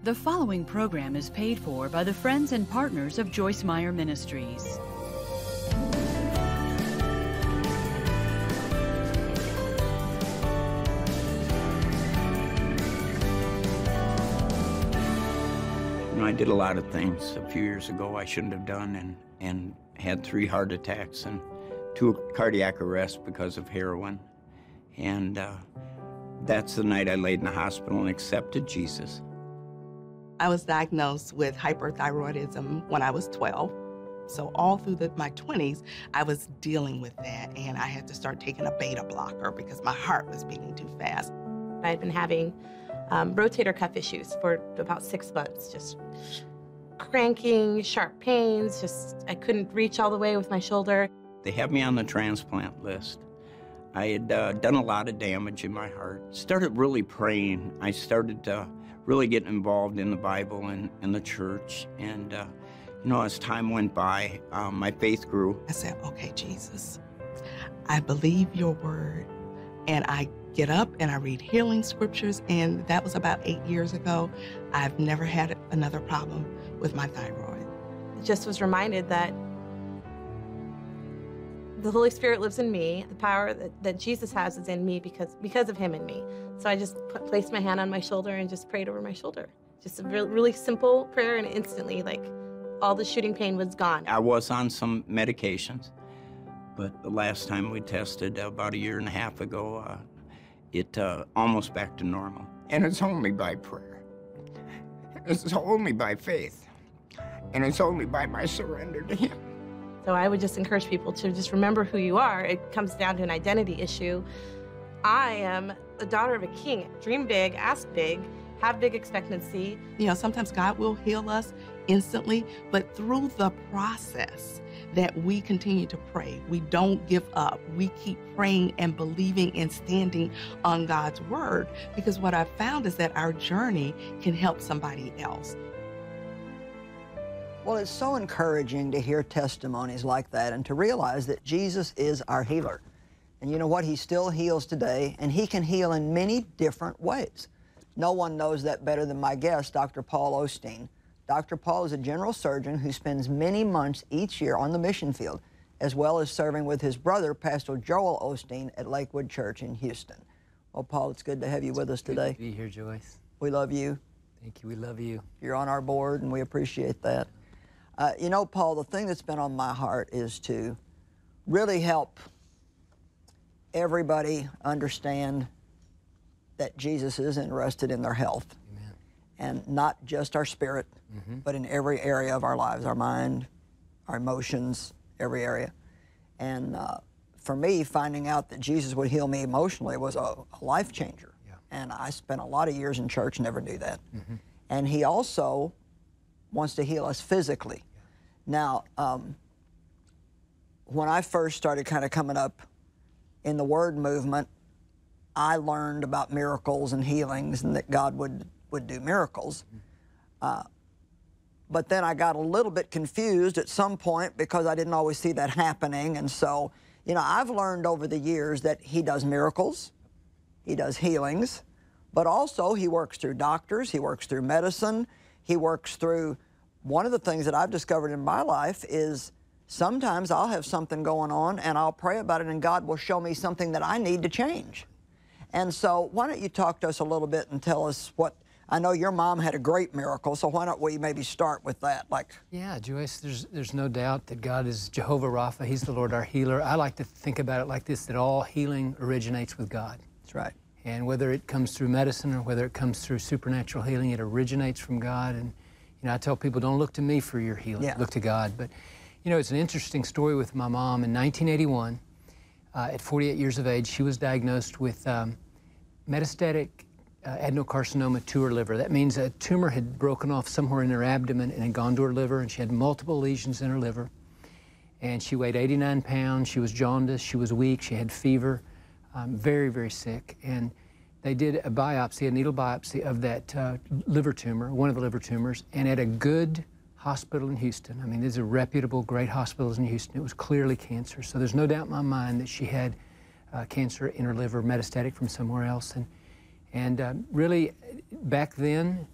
The following program is paid for by the friends and partners of Joyce Meyer Ministries. I did a lot of things a few years ago I shouldn't have done, and had 3 heart attacks and 2 cardiac arrests because of heroin. And that's the night I laid in the hospital and accepted Jesus. I was diagnosed with hyperthyroidism when I was 12. So all through my 20s, I was dealing with that, and I had to start taking a beta blocker because my heart was beating too fast. I had been having rotator cuff issues for about 6 months, just cranking, sharp pains, I couldn't reach all the way with my shoulder. They have me on the transplant list. I had done a lot of damage in my heart. Started really praying. I started really getting involved in the Bible and the church. And, as time went by, my faith grew. I said, okay, Jesus, I believe your word. And I get up and I read healing scriptures, and that was about 8 years ago. I've never had another problem with my thyroid. Just was reminded that the Holy Spirit lives in me. The power that Jesus has is in me because of him in me. So I just placed my hand on my shoulder and just prayed over my shoulder. Just a really simple prayer, and instantly, all the shooting pain was gone. I was on some medications, but the last time we tested about 1.5 years ago, it almost back to normal. And it's only by prayer. It's only by faith. And it's only by my surrender to him. So I would just encourage people to just remember who you are. It comes down to an identity issue. I am the daughter of a king. Dream big, ask big, have big expectancy. Sometimes God will heal us instantly, but through the process that we continue to pray, we don't give up. We keep praying and believing and standing on God's word, because what I've found is that our journey can help somebody else. Well, it's so encouraging to hear testimonies like that and to realize that Jesus is our healer. And you know what? He still heals today, and he can heal in many different ways. No one knows that better than my guest, Dr. Paul Osteen. Dr. Paul is a general surgeon who spends many months each year on the mission field, as well as serving with his brother, Pastor Joel Osteen, at Lakewood Church in Houston. Well, Paul, it's good to have you with us today. Good to be here, Joyce. We love you. Thank you. We love you. You're on our board, and we appreciate that. Paul, the thing that's been on my heart is to really help everybody understand that Jesus is interested in their health. Amen. And not just our spirit, but in every area of our lives, our mind, our emotions, every area. And for me, finding out that Jesus would heal me emotionally was a life changer. Yeah. And I spent a lot of years in church, never knew that. And he also wants to heal us physically. Yeah. Now, when I first started kind of coming up in the Word movement, I learned about miracles and healings and that God would do miracles. But then I got a little bit confused at some point because I didn't always see that happening. And so, I've learned over the years that he does miracles, he does healings, but also he works through doctors, he works through medicine, he works through. One of the things that I've discovered in my life is sometimes I'll have something going on and I'll pray about it and God will show me something that I need to change. And so why don't you talk to us a little bit and tell us what, I know your mom had a great miracle, so why don't we maybe start with that? Yeah, Joyce, there's no doubt that God is Jehovah Rapha. He's the Lord our healer. I like to think about it like this, that all healing originates with God. That's right. And whether it comes through medicine or whether it comes through supernatural healing, it originates from God. And I tell people, don't look to me for your healing, look to God. But, it's an interesting story with my mom. In 1981, at 48 years of age, she was diagnosed with metastatic adenocarcinoma to her liver. That means a tumor had broken off somewhere in her abdomen and had gone to her liver, and she had multiple lesions in her liver. And she weighed 89 pounds, she was jaundiced, she was weak, she had fever, very, very sick. And they did a biopsy, a needle biopsy of that liver tumor, one of the liver tumors, and at a good hospital in Houston. I mean, these are reputable, great hospitals in Houston. It was clearly cancer. So there's no doubt in my mind that she had cancer in her liver, metastatic from somewhere else. And really, back then,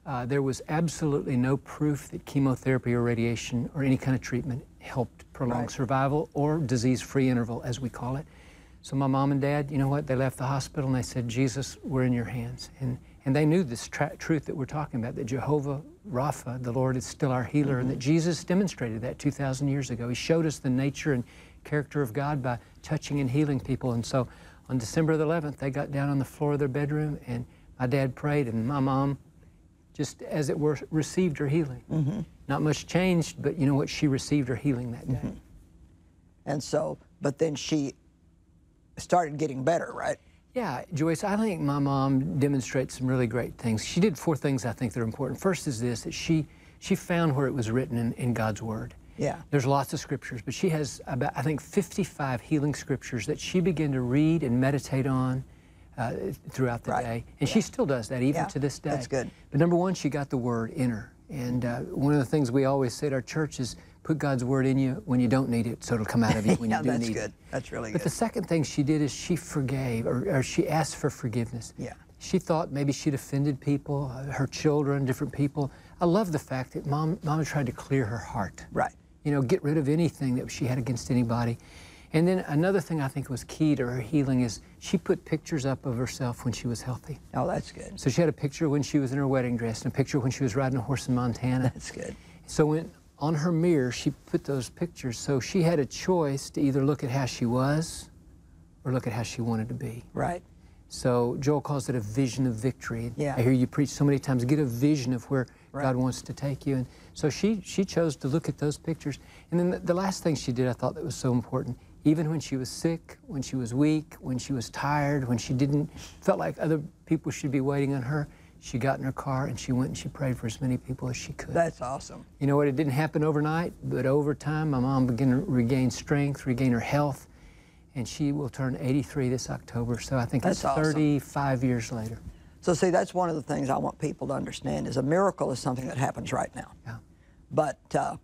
There was absolutely no proof that chemotherapy or radiation or any kind of treatment helped prolong survival or disease-free interval, as we call it. So my mom and dad, you know what, they left the hospital and they said, Jesus, we're in your hands. And they knew this truth that we're talking about, that Jehovah Rapha, the Lord, is still our healer, and that Jesus demonstrated that 2,000 years ago. He showed us the nature and character of God by touching and healing people. And so on December the 11th, they got down on the floor of their bedroom, and my dad prayed, and my mom, just as it were, received her healing. Not much changed, but you know what? She received her healing that day. And so, but then she started getting better, right? Yeah, Joyce, I think my mom demonstrates some really great things. She did 4 things I think that are important. First is this, that she found where it was written in God's Word. Yeah. There's lots of scriptures, but she has about, I think, 55 healing scriptures that she began to read and meditate on throughout the day. And she still does that even to this day. That's good. But number one, she got the Word in her. And one of the things we always say at our church is put God's Word in you when you don't need it, so it'll come out of you when you do need it. That's good. That's really good. But the second thing she did is she forgave, or she asked for forgiveness. Yeah. She thought maybe she'd offended people, her children, different people. I love the fact that Mama tried to clear her heart. Right. You know, get rid of anything that she had against anybody. And then another thing I think was key to her healing is she put pictures up of herself when she was healthy. Oh, that's good. So she had a picture when she was in her wedding dress and a picture when she was riding a horse in Montana. That's good. So on her mirror, she put those pictures. So she had a choice to either look at how she was or look at how she wanted to be. Right. So Joel calls it a vision of victory. Yeah. I hear you preach so many times, get a vision of where God wants to take you. And so she chose to look at those pictures. And then the last thing she did, I thought that was so important, even when she was sick, when she was weak, when she was tired, when she felt like other people should be waiting on her, she got in her car and she went and she prayed for as many people as she could. That's awesome. You know what, it didn't happen overnight, but over time, my mom began to regain strength, regain her health, and she will turn 83 this October. So I think that's 35 years later. So see, that's one of the things I want people to understand is a miracle is something that happens right now. Yeah. But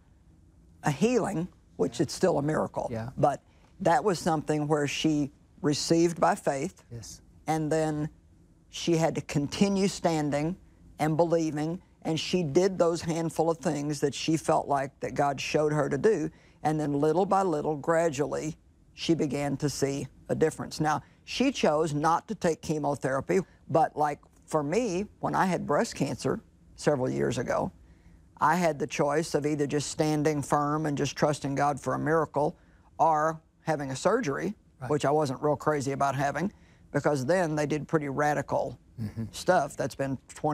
a healing, which it's still a miracle, but that was something where she received by faith, and then she had to continue standing and believing, and she did those handful of things that she felt like that God showed her to do, and then little by little, gradually, she began to see a difference. Now, she chose not to take chemotherapy, but like for me, when I had breast cancer several years ago, I had the choice of either just standing firm and just trusting God for a miracle or having a surgery, which I wasn't real crazy about having, because then they did pretty radical stuff. That's been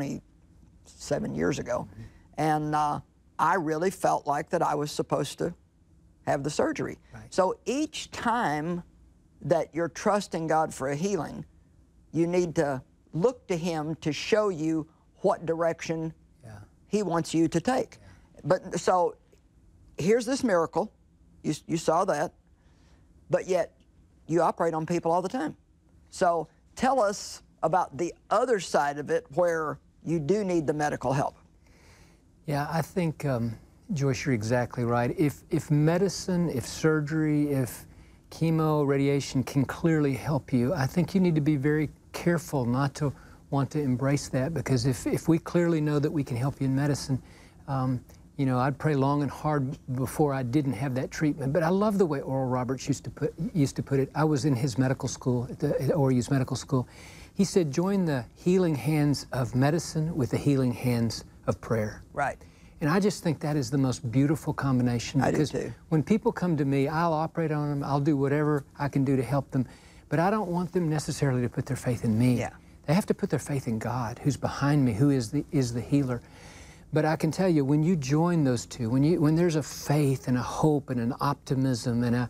27 years ago. And I really felt like that I was supposed to have the surgery. So each time that you're trusting God for a healing, you need to look to Him to show you what direction He wants you to take. But so here's this miracle. You saw that. But yet you operate on people all the time. So tell us about the other side of it where you do need the medical help. Yeah, I think, Joyce, you're exactly right. If medicine, if surgery, if chemo, radiation can clearly help you, I think you need to be very careful not to want to embrace that, because if we clearly know that we can help you in medicine, you know, I'd pray long and hard before I didn't have that treatment. But I love the way Oral Roberts used to put it. I was in his medical school, at ORU's medical school. He said, join the healing hands of medicine with the healing hands of prayer. Right. And I just think that is the most beautiful combination. I do because too. when people come to me, I'll operate on them, I'll do whatever I can do to help them. But I don't want them necessarily to put their faith in me. Yeah. They have to put their faith in God, who's behind me, who is the healer. But I can tell you, when you join those two, when there's a faith and a hope and an optimism and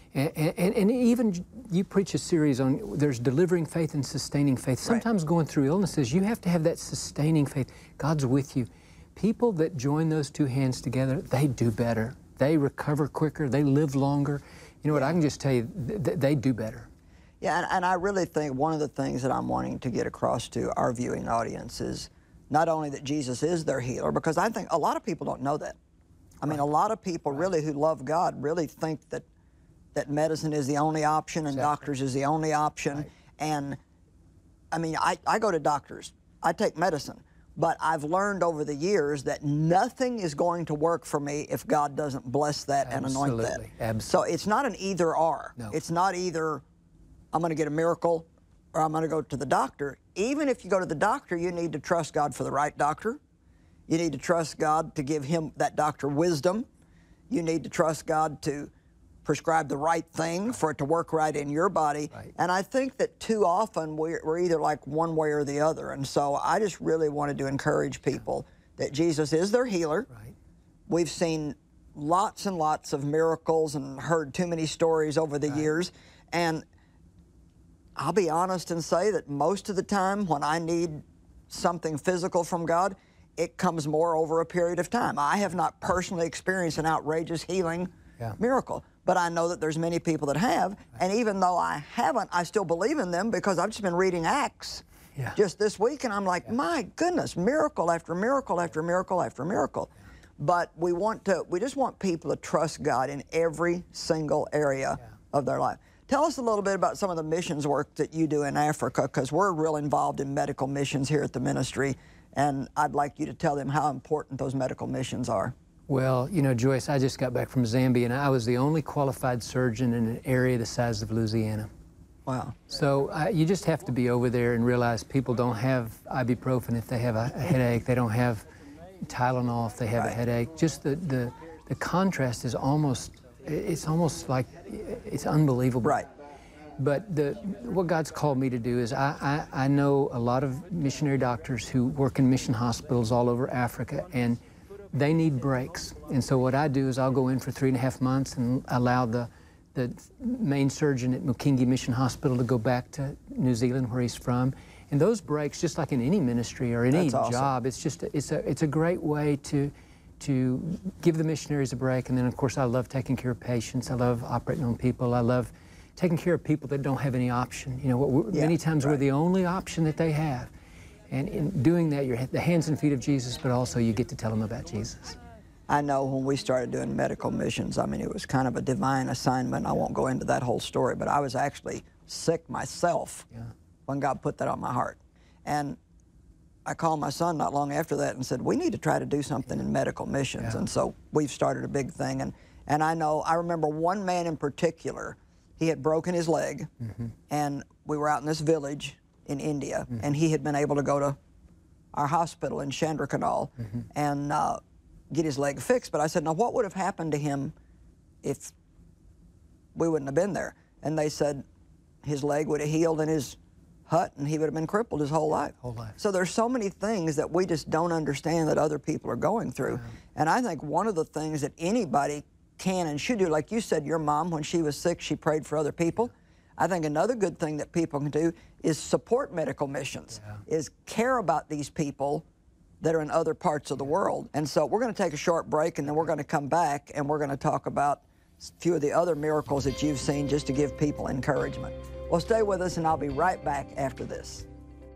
even you preach a series on there's delivering faith and sustaining faith. Sometimes going through illnesses, you have to have that sustaining faith. God's with you. People that join those two hands together, they do better. They recover quicker. They live longer. You know what? I can just tell you, they do better. Yeah, and I really think one of the things that I'm wanting to get across to our viewing audience is not only that Jesus is their healer, because I think a lot of people don't know that. I mean, a lot of people really who love God really think that medicine is the only option and doctors is the only option. And I mean, I go to doctors. I take medicine. But I've learned over the years that nothing is going to work for me if God doesn't bless that and anoint that. Absolutely. So it's not an either or. No. It's not either I'm going to get a miracle or I'm going to go to the doctor. Even if you go to the doctor, you need to trust God for the right doctor. You need to trust God to give that doctor wisdom. You need to trust God to prescribe the right thing for it to work right in your body. Right. And I think that too often we're either like one way or the other. And so I just really wanted to encourage people that Jesus is their healer. Right. We've seen lots and lots of miracles and heard too many stories over the years. And I'll be honest and say that most of the time when I need something physical from God, it comes more over a period of time. I have not personally experienced an outrageous healing miracle, but I know that there's many people that have, and even though I haven't, I still believe in them because I've just been reading Acts just this week, and I'm like, my goodness, miracle after miracle after miracle after miracle. But we just want people to trust God in every single area of their life. Tell us a little bit about some of the missions work that you do in Africa, because we're real involved in medical missions here at the ministry, and I'd like you to tell them how important those medical missions are. Well, you know, Joyce, I just got back from Zambia, and I was the only qualified surgeon in an area the size of Louisiana. Wow. So you just have to be over there and realize people don't have ibuprofen if they have a headache. They don't have Tylenol if they have a headache. Just the contrast is it's almost like it's unbelievable. Right. But what God's called me to do is I know a lot of missionary doctors who work in mission hospitals all over Africa, and they need breaks. And so what I do is I'll go in for 3.5 months and allow the main surgeon at Mukingi Mission Hospital to go back to New Zealand, where he's from. And those breaks, just like in any ministry or any job, it's just it's a great way to give the missionaries a break. And then of course I love taking care of patients. I love operating on people. I love taking care of people that don't have any option. You know, many times we're the only option that they have. And in doing that, you're the hands and feet of Jesus, but also you get to tell them about Jesus. I know when we started doing medical missions, I mean, it was kind of a divine assignment. I won't go into that whole story, but I was actually sick myself when God put that on my heart. And I called my son not long after that and said, we need to try to do something in medical missions. And so we've started a big thing. And I remember one man in particular, he had broken his leg, and we were out in this village in India, and he had been able to go to our hospital in Chandrakanal and get his leg fixed. But I said, now what would have happened to him if we wouldn't have been there? And they said his leg would have healed in his hut and he would have been crippled his whole life. So there's so many things that we just don't understand that other people are going through. And I think one of the things that anybody can and should do, like you said, your mom, when she was sick, she prayed for other people. I think another good thing that people can do is support medical missions, is care about these people that are in other parts of the world. And so we're going to take a short break, and then we're going to come back and we're going to talk about a few of the other miracles that you've seen, just to give people encouragement. Well, stay with us, and I'll be right back after this.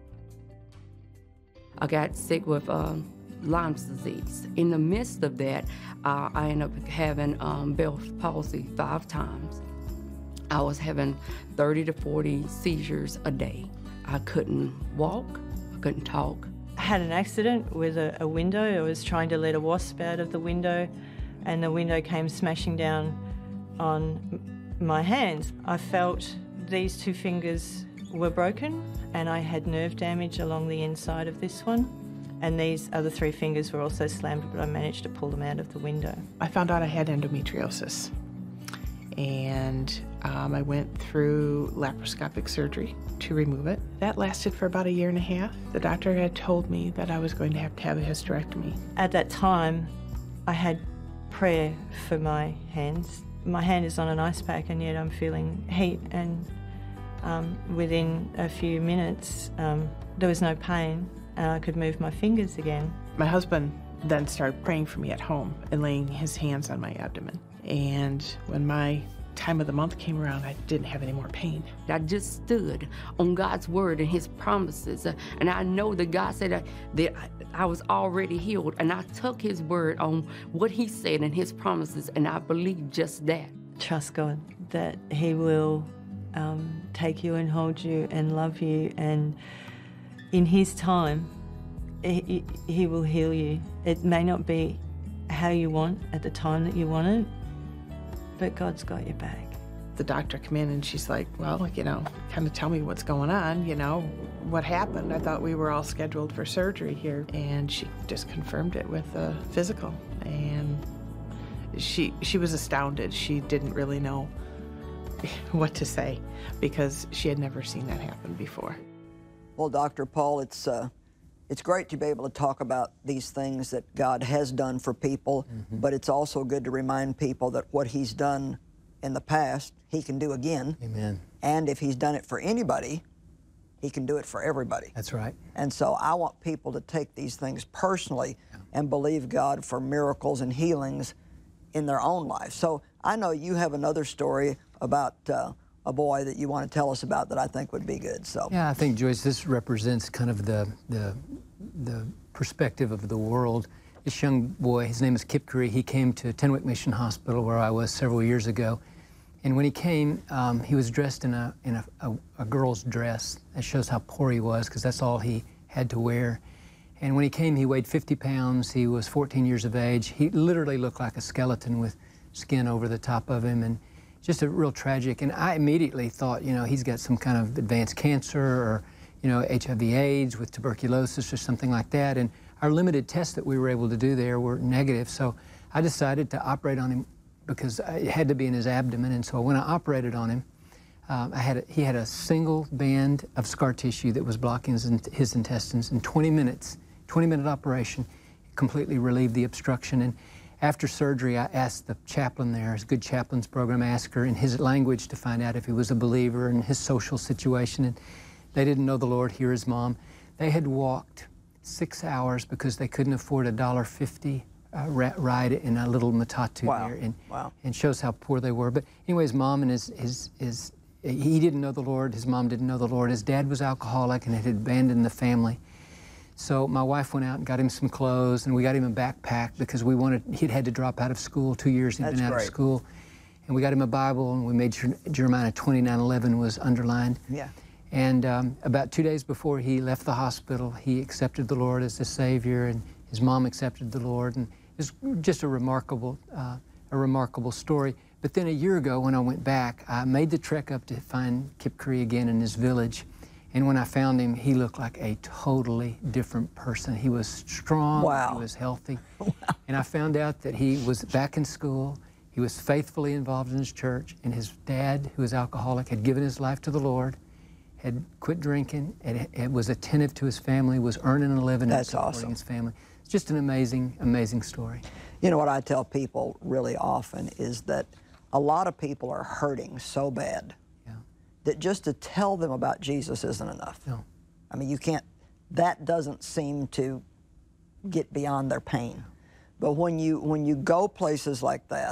I got sick with Lyme's disease. In the midst of that, I ended up having Bell's palsy 5 times. I was having 30 to 40 seizures a day. I couldn't walk, I couldn't talk. I had an accident with a window. I was trying to let a wasp out of the window, and the window came smashing down on my hands. I felt these 2 fingers were broken, and I had nerve damage along the inside of this one. And these other 3 fingers were also slammed, but I managed to pull them out of the window. I found out I had endometriosis, and I went through laparoscopic surgery to remove it. That lasted for about 1.5 years. The doctor had told me that I was going to have a hysterectomy. At that time, I had prayer for my hands. My hand is on an ice pack, and yet I'm feeling heat, and within a few minutes, there was no pain, and I could move my fingers again. My husband then started praying for me at home and laying his hands on my abdomen. And when my time of the month came around, I didn't have any more pain. I just stood on God's word and his promises, and I know that God said that I was already healed, and I took his word on what he said and his promises, and I believe just that. Trust God that he will take you and hold you and love you, and in his time, He will heal you. It may not be how you want at the time that you want it, but God's got your back. The doctor came in and she's like, well, kind of tell me what's going on, what happened. I thought we were all scheduled for surgery here. And she just confirmed it with a physical. And she was astounded. She didn't really know what to say because she had never seen that happen before. Well, Dr. Paul, it's great to be able to talk about these things that God has done for people, but it's also good to remind people that what He's done in the past, He can do again. Amen. And if He's done it for anybody, He can do it for everybody. That's right. And so I want people to take these things personally and believe God for miracles and healings in their own life. So I know you have another story about a boy that you want to tell us about that I think would be good. So yeah, I think, Joyce, this represents kind of the perspective of the world. This young boy, his name is Kip Curry. He came to Tenwick Mission Hospital, where I was several years ago. And when he came, he was dressed in a girl's dress. That shows how poor he was, because that's all he had to wear. And when he came, he weighed 50 pounds. He was 14 years of age. He literally looked like a skeleton with skin over the top of him, and just a real tragic. And I immediately thought, he's got some kind of advanced cancer or, HIV/AIDS with tuberculosis or something like that. And our limited tests that we were able to do there were negative. So I decided to operate on him because it had to be in his abdomen. And so when I operated on him, he had a single band of scar tissue that was blocking his intestines. In 20-minute operation, completely relieved the obstruction. And after surgery, I asked the chaplain there, his Good Chaplains program, I asked her in his language to find out if he was a believer and his social situation. And they didn't know the Lord. Here his mom. They had walked 6 hours because they couldn't afford a $1.50 ride in a little matatu there. And shows how poor they were. But anyway, his mom and he didn't know the Lord. His mom didn't know the Lord. His dad was alcoholic and had abandoned the family. So my wife went out and got him some clothes, and we got him a backpack because he'd had to drop out of school. 2 years he'd been out of school. And we got him a Bible, and we made sure Jeremiah 29:11 was underlined. Yeah. And about 2 days before he left the hospital, he accepted the Lord as his Savior, and his mom accepted the Lord. And it was just a remarkable story. But then a year ago, when I went back, I made the trek up to find Kip Curry again in his village. And when I found him, he looked like a totally different person. He was strong, he was healthy. And I found out that he was back in school, he was faithfully involved in his church, and his dad, who was alcoholic, had given his life to the Lord, had quit drinking, and was attentive to his family, was earning a living and supporting his family. It's just an amazing, amazing story. You know what I tell people really often is that a lot of people are hurting so bad that just to tell them about Jesus isn't enough. No. I mean, that doesn't seem to get beyond their pain. But when you go places like that,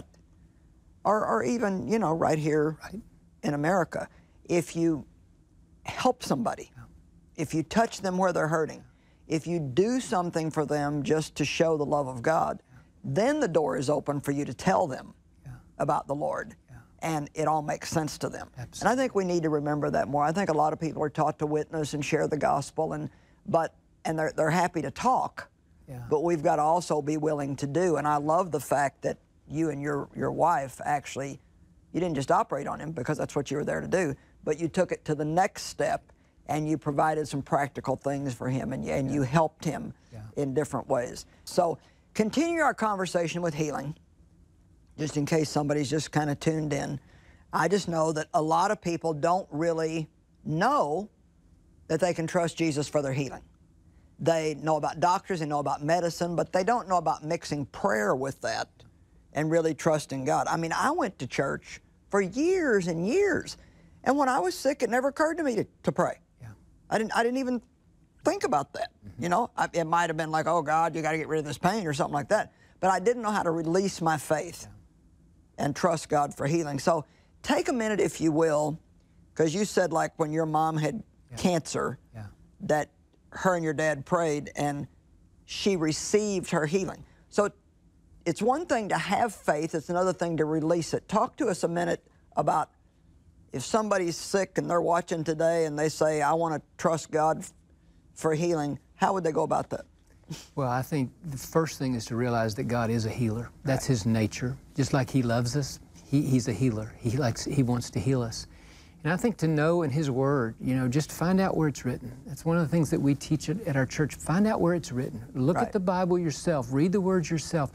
or even, right here in America, if you help somebody, if you touch them where they're hurting, if you do something for them just to show the love of God, then the door is open for you to tell them about the Lord. And it all makes sense to them. Absolutely. And I think we need to remember that more. I think a lot of people are taught to witness and share the gospel, and they're happy to talk, but we've got to also be willing to do. And I love the fact that you and your wife actually, you didn't just operate on him because that's what you were there to do, but you took it to the next step and you provided some practical things for him, and you helped him in different ways. So continue our conversation with healing. Just in case somebody's just kind of tuned in, I just know that a lot of people don't really know that they can trust Jesus for their healing. They know about doctors, they know about medicine, but they don't know about mixing prayer with that and really trusting God. I mean, I went to church for years and years, and when I was sick, it never occurred to me to pray. Yeah. I didn't even think about that. It might have been like, oh God, you got to get rid of this pain or something like that, but I didn't know how to release my faith and trust God for healing. So take a minute, if you will, because you said like when your mom had cancer, that her and your dad prayed and she received her healing. So it's one thing to have faith, it's another thing to release it. Talk to us a minute about if somebody's sick and they're watching today and they say, I want to trust God for healing, how would they go about that? Well, I think the first thing is to realize that God is a healer. That's His nature. Just like He loves us, He's a healer. He wants to heal us. And I think to know in His Word, just find out where it's written. That's one of the things that we teach at our church. Find out where it's written. Look at the Bible yourself. Read the words yourself.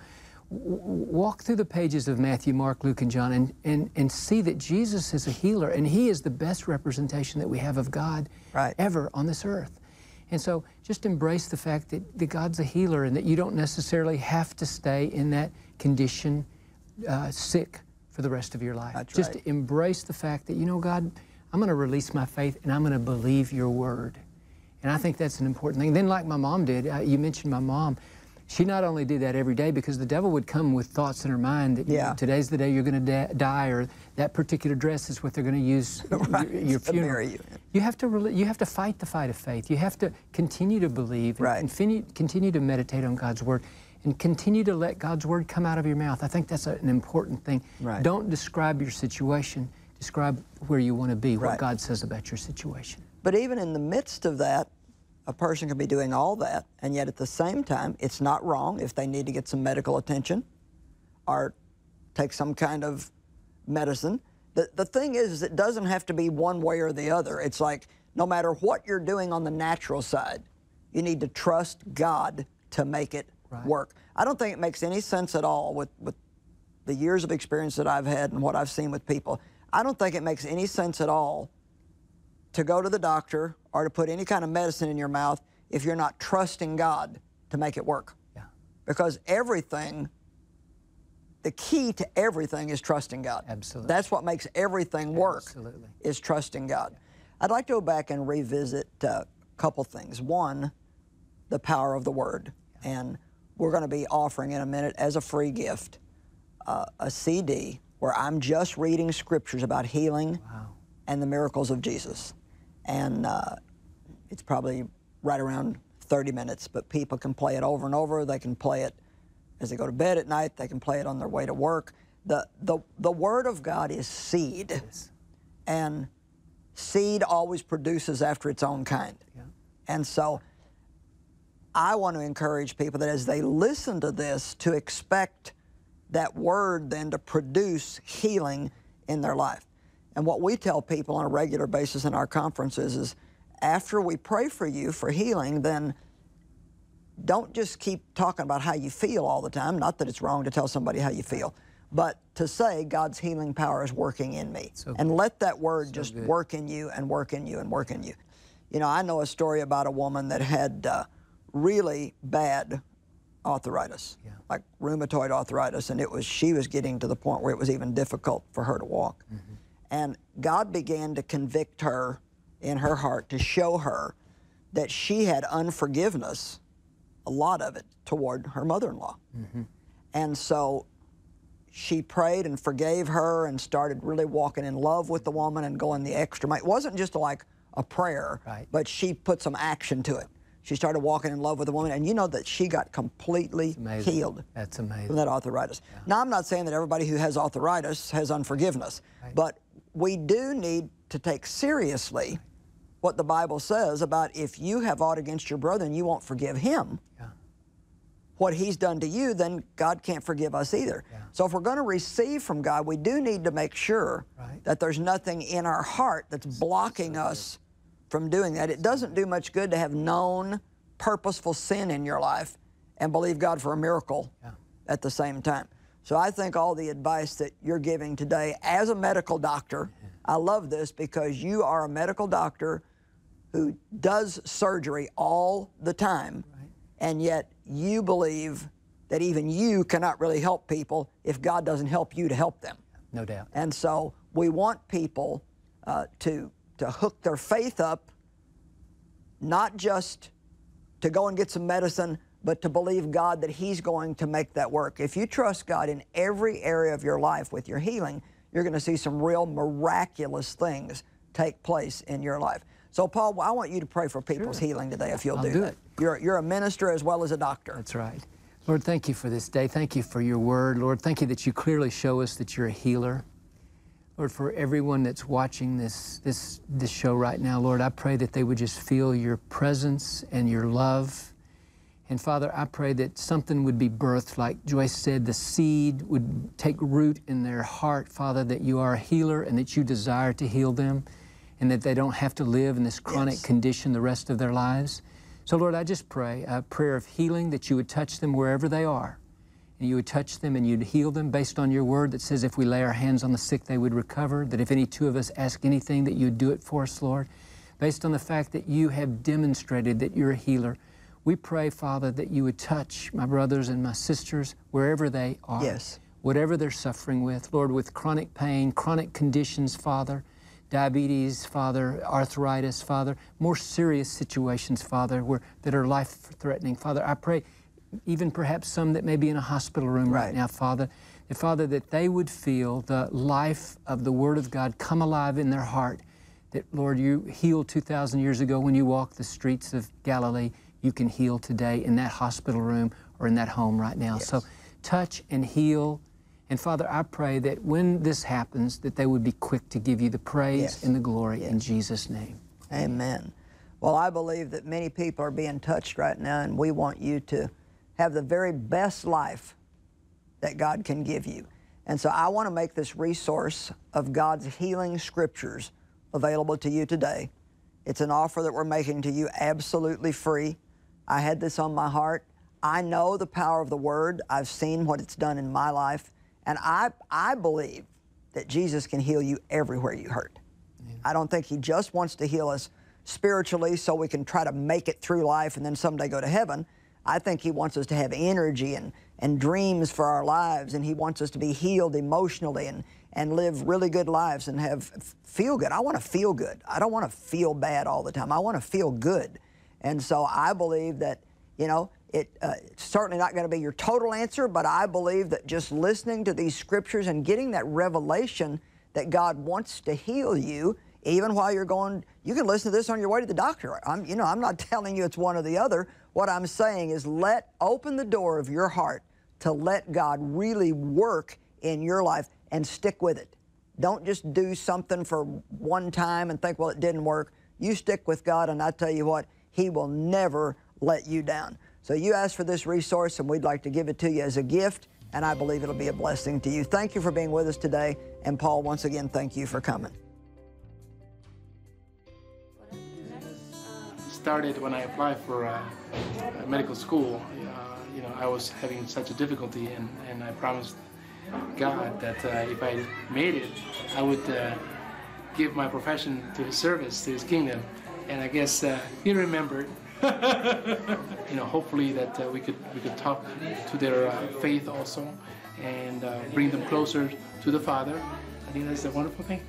Walk through the pages of Matthew, Mark, Luke, and John and see that Jesus is a healer, and He is the best representation that we have of God ever on this earth. And so just embrace the fact that God's a healer and that you don't necessarily have to stay in that condition sick for the rest of your life. That's just embrace the fact that, God, I'm going to release my faith and I'm going to believe your word. And I think that's an important thing. Then like my mom did, you mentioned my mom, she not only did that every day because the devil would come with thoughts in her mind that today's the day you're going to die, or that particular dress is what they're going to use your funeral. You have to fight the fight of faith. You have to continue to believe and continue to meditate on God's word and continue to let God's word come out of your mouth. I think that's an important thing. Don't describe your situation. Describe where you want to be, what God says about your situation. But even in the midst of that, a person can be doing all that, and yet at the same time, it's not wrong if they need to get some medical attention or take some kind of medicine. The thing is, it doesn't have to be one way or the other. It's like, no matter what you're doing on the natural side, you need to trust God to make it work. I don't think it makes any sense at all with the years of experience that I've had and what I've seen with people. I don't think it makes any sense at all to go to the doctor or to put any kind of medicine in your mouth if you're not trusting God to make it work. Because everything, the key to everything is trusting God. Absolutely. That's what makes everything work, is trusting God. I'd like to go back and revisit a couple things. One, the power of the Word. And we're going to be offering in a minute as a free gift a CD where I'm just reading scriptures about healing and the miracles of Jesus. And it's probably right around 30 minutes, but people can play it over and over. They can play it as they go to bed at night. They can play it on their way to work. The Word of God is seed, and seed always produces after its own kind. And so I want to encourage people that as they listen to this, to expect that Word then to produce healing in their life. And what we tell people on a regular basis in our conferences is, after we pray for you for healing, then don't just keep talking about how you feel all the time. Not that it's wrong to tell somebody how you feel, but to say God's healing power is working in me. And let that Word just work in you and work in you and work in you. I know a story about a woman that had really bad arthritis, like rheumatoid arthritis, and she was getting to the point where it was even difficult for her to walk. And God began to convict her in her heart, to show her that she had unforgiveness, a lot of it, toward her mother-in-law. And so she prayed and forgave her and started really walking in love with the woman and going the extra mile. It wasn't just like a prayer, but she put some action to it. She started walking in love with the woman, and you know that she got completely healed. That's amazing. From that arthritis. Now, I'm not saying that everybody who has arthritis has unforgiveness, but we do need to take seriously what the Bible says about if you have aught against your brother and you won't forgive him, what he's done to you, then God can't forgive us either. So if we're going to receive from God, we do need to make sure that there's nothing in our heart that's blocking us from doing that. It doesn't do much good to have known purposeful sin in your life and believe God for a miracle at the same time. So I think all the advice that you're giving today as a medical doctor, I love this because you are a medical doctor who does surgery all the time, and yet you believe that even you cannot really help people if God doesn't help you to help them. No doubt. And so we want people to hook their faith up, not just to go and get some medicine, but to believe God that He's going to make that work. If you trust God in every area of your life with your healing, you're going to see some real miraculous things take place in your life. So, Paul, I want you to pray for people's healing today, if you'll do that. You're a minister as well as a doctor. That's right. Lord, thank you for this day. Thank you for your word. Lord, thank you that you clearly show us that you're a healer. Lord, for everyone that's watching this show right now, Lord, I pray that they would just feel your presence and your love, And Father, I pray that something would be birthed, like Joyce said, the seed would take root in their heart, Father, that you are a healer and that you desire to heal them and that they don't have to live in this chronic condition the rest of their lives. So Lord, I just pray a prayer of healing, that you would touch them wherever they are, and you would touch them and you'd heal them based on your word that says if we lay our hands on the sick, they would recover, that if any two of us ask anything, that you would do it for us, Lord, based on the fact that you have demonstrated that you're a healer. We pray, Father, that you would touch my brothers and my sisters wherever they are. Yes. Whatever they're suffering with, Lord, with chronic pain, chronic conditions, Father, diabetes, Father, arthritis, Father, more serious situations, Father, that are life-threatening. Father, I pray even perhaps some that may be in a hospital room right now, Father, that they would feel the life of the Word of God come alive in their heart, that, Lord, you healed 2,000 years ago when you walked the streets of Galilee. You can heal today in that hospital room or in that home right now. Yes. So touch and heal. And Father, I pray that when this happens, that they would be quick to give you the praise and the glory in Jesus' name. Amen. Well, I believe that many people are being touched right now, and we want you to have the very best life that God can give you. And so I want to make this resource of God's healing scriptures available to you today. It's an offer that we're making to you absolutely free. I had this on my heart. I know the power of the Word. I've seen what it's done in my life. And I believe that Jesus can heal you everywhere you hurt. Yeah. I don't think He just wants to heal us spiritually so we can try to make it through life and then someday go to heaven. I think He wants us to have energy and dreams for our lives, and He wants us to be healed emotionally and live really good lives and feel good. I want to feel good. I don't want to feel bad all the time. I want to feel good. And so I believe that, you know, it's certainly not going to be your total answer, but I believe that just listening to these scriptures and getting that revelation that God wants to heal you, even while you're going, you can listen to this on your way to the doctor. I'm not telling you it's one or the other. What I'm saying is open the door of your heart to let God really work in your life and stick with it. Don't just do something for one time and think, well, it didn't work. You stick with God, and I tell you what, He will never let you down. So you asked for this resource, and we'd like to give it to you as a gift, and I believe it'll be a blessing to you. Thank you for being with us today. And Paul, once again, thank you for coming. Started when I applied for medical school. I was having such a difficulty, and I promised God that if I made it, I would give my profession to His service, to His kingdom. And I guess He remembered. Hopefully that we could talk to their faith also, and bring them closer to the Father. I think that's a wonderful thing.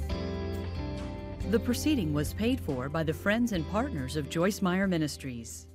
The proceeding was paid for by the friends and partners of Joyce Meyer Ministries.